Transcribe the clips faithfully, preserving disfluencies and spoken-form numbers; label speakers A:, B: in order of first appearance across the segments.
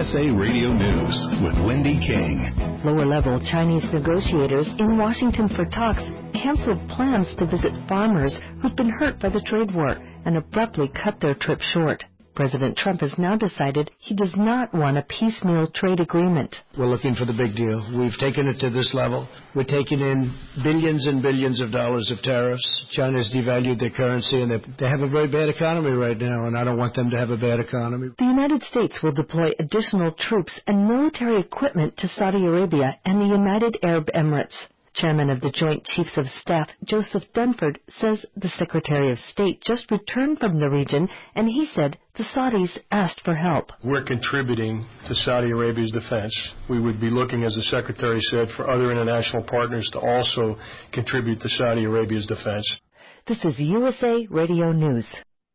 A: S A Radio News with Wendy King.
B: Lower-level Chinese negotiators in Washington for talks canceled plans to visit farmers who'd been hurt by the trade war and abruptly cut their trip short. President Trump has now decided he does not want a piecemeal trade agreement.
C: We're looking for the big deal. We've taken it to this level. We're taking in billions and billions of dollars of tariffs. China's devalued their currency, and they, they have a very bad economy right now, and I don't want them to have a bad economy.
B: The United States will deploy additional troops and military equipment to Saudi Arabia and the United Arab Emirates. Chairman of the Joint Chiefs of Staff, Joseph Dunford, says the Secretary of State just returned from the region, and he said the Saudis asked for help.
D: We're contributing to Saudi Arabia's defense. We would be looking, as the Secretary said, for other international partners to also contribute to Saudi Arabia's defense.
B: This is U S A Radio News.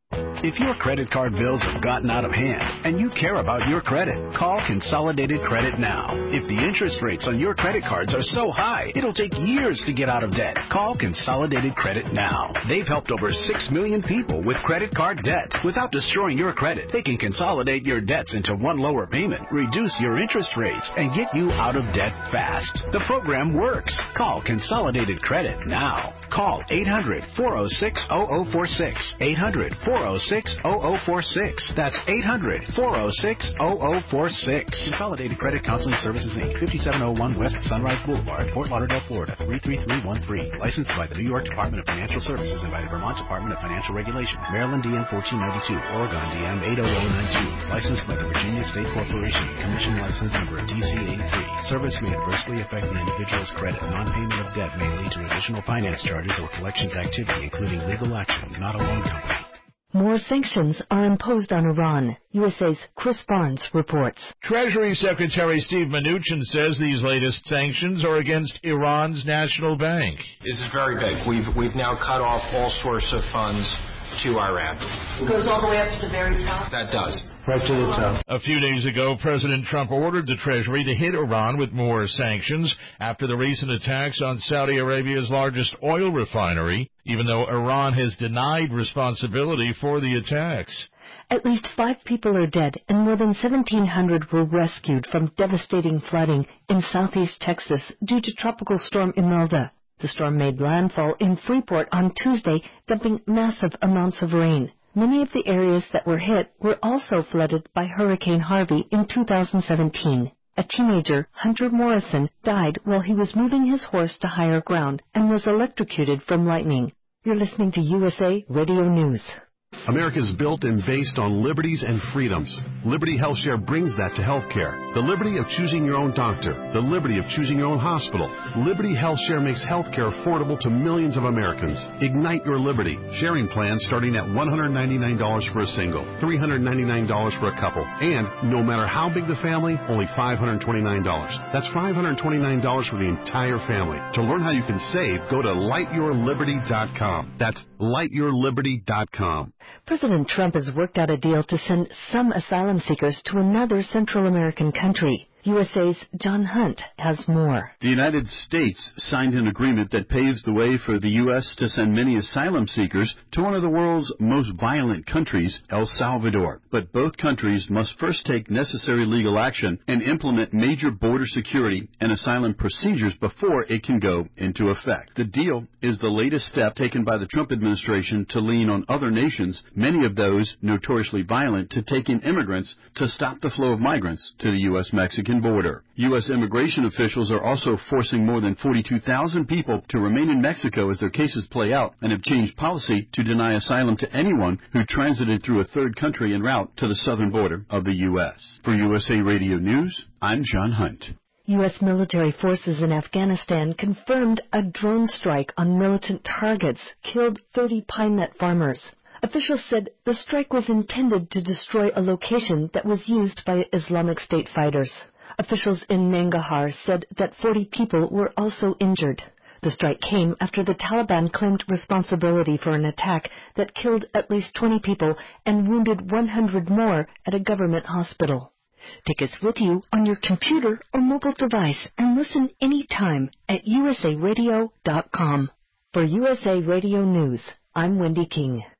A: If your credit card bills have gotten out of hand and you care about your credit, call Consolidated Credit now. If the interest rates on your credit cards are so high, it'll take years to get out of debt. Call Consolidated Credit now. They've helped over six million people with credit card debt. Without destroying your credit, they can consolidate your debts into one lower payment, reduce your interest rates, and get you out of debt fast. The program works. Call Consolidated Credit now. Call eight hundred, four oh six, oh oh four six. eight hundred, four oh six, oh oh four six. That's eight hundred, four oh six, oh oh four six. Consolidated Credit Counseling Services, Incorporated, fifty-seven oh one West Sunrise Boulevard, Fort Lauderdale, Florida, three three three one three. Licensed by the New York Department of Financial Services and by the Vermont Department of Financial Regulation. Maryland D M fourteen ninety-two, Oregon D M eight oh oh nine two. Licensed by the Virginia State Corporation. Commission license number D C A three. Service may adversely affect an individual's credit. Non-payment of debt may lead to additional finance charges or collections activity, including legal action, not a loan company.
B: More sanctions are imposed on Iran. U S A's Chris Barnes reports.
E: Treasury Secretary Steve Mnuchin says these latest sanctions are against Iran's national bank.
F: This is very big. We've we've now cut off all source of funds to Iran.
G: It goes all the way up to the very top?
F: That does.
C: Right to the top.
E: A few days ago, President Trump ordered the Treasury to hit Iran with more sanctions after the recent attacks on Saudi Arabia's largest oil refinery, even though Iran has denied responsibility for the attacks.
B: At least five people are dead and more than seventeen hundred were rescued from devastating flooding in southeast Texas due to Tropical Storm Imelda. The storm made landfall in Freeport on Tuesday, dumping massive amounts of rain. Many of the areas that were hit were also flooded by Hurricane Harvey in two thousand seventeen. A teenager, Hunter Morrison, died while he was moving his horse to higher ground and was electrocuted from lightning. You're listening to U S A Radio News.
H: America is built and based on liberties and freedoms. Liberty HealthShare brings that to healthcare. The liberty of choosing your own doctor. The liberty of choosing your own hospital. Liberty HealthShare makes healthcare affordable to millions of Americans. Ignite your liberty. Sharing plans starting at one hundred ninety-nine dollars for a single, three hundred ninety-nine dollars for a couple, and no matter how big the family, only five hundred twenty-nine dollars. That's five hundred twenty-nine dollars for the entire family. To learn how you can save, go to light your liberty dot com. That's light your liberty dot com.
B: President Trump has worked out a deal to send some asylum seekers to another Central American country. U S A's John Hunt has more.
I: The United States signed an agreement that paves the way for the U S to send many asylum seekers to one of the world's most violent countries, El Salvador. But both countries must first take necessary legal action and implement major border security and asylum procedures before it can go into effect. The deal is the latest step taken by the Trump administration to lean on other nations, many of those notoriously violent, to take in immigrants to stop the flow of migrants to the U S Mexican border. U S immigration officials are also forcing more than forty-two thousand people to remain in Mexico as their cases play out, and have changed policy to deny asylum to anyone who transited through a third country en route to the southern border of the U S For U S A Radio News, I'm John Hunt.
B: U S military forces in Afghanistan confirmed a drone strike on militant targets killed thirty pine nut farmers. Officials said the strike was intended to destroy a location that was used by Islamic State fighters. Officials in Nangarhar said that forty people were also injured. The strike came after the Taliban claimed responsibility for an attack that killed at least twenty people and wounded one hundred more at a government hospital. Take us with you on your computer or mobile device and listen anytime at U S A radio dot com. For U S A Radio News, I'm Wendy King.